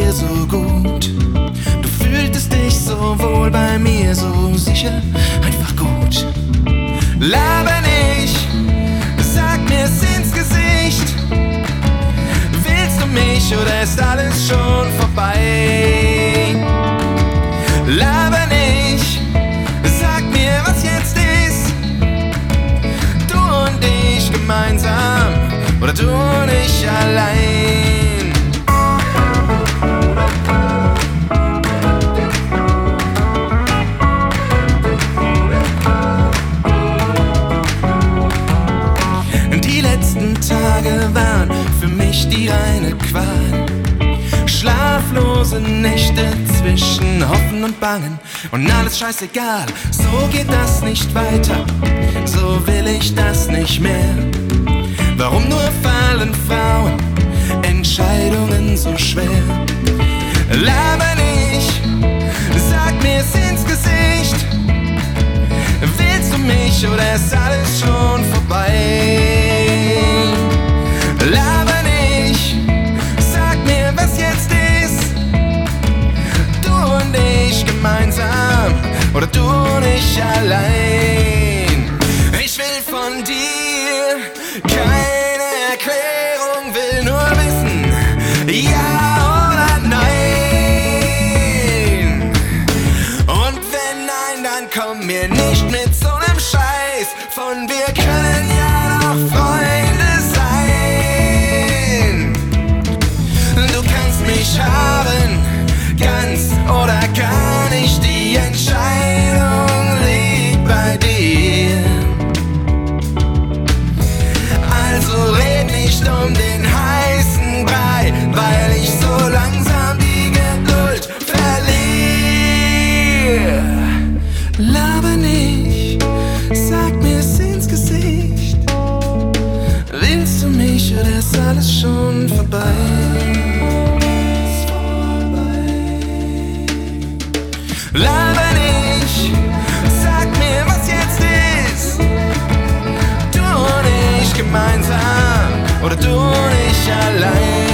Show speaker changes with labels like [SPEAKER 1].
[SPEAKER 1] dir so gut. Du fühltest dich so wohl bei mir, so sicher, einfach gut. Laber nicht, sag mir's ins Gesicht. Willst du mich oder ist alles schon vorbei? Laber nicht, sag mir, was jetzt ist. Du und ich gemeinsam oder du und ich allein. Die letzten Tage waren für mich die reine Qual. Schlaflose Nächte zwischen Hoffen und Bangen und alles scheißegal. So geht das nicht weiter, so will ich das nicht mehr. Warum nur fallen Frauen Entscheidungen so schwer? Laber nicht, sag mir's ins Gesicht. Willst du mich oder ist alles schon vorbei? Laber nicht, sag mir, was jetzt ist. Du und ich gemeinsam oder du und ich allein. Ich will von dir keine Erklärung, will nur wissen, ja oder nein. Und wenn nein, dann komm mir nicht mit so nem Scheiß. Von wir können ja noch Freunde sein. Du kannst mich haben, ganz oder gar nicht. Die Entscheidung liegt bei dir. Also red nicht um den heißen Brei, weil ich so langsam die Geduld verliere. Laber nicht, sag mir's ins Gesicht. Willst du mich oder ist alles schon vorbei? Laber nicht, sag mir, was jetzt ist. Du und ich gemeinsam oder du und ich allein.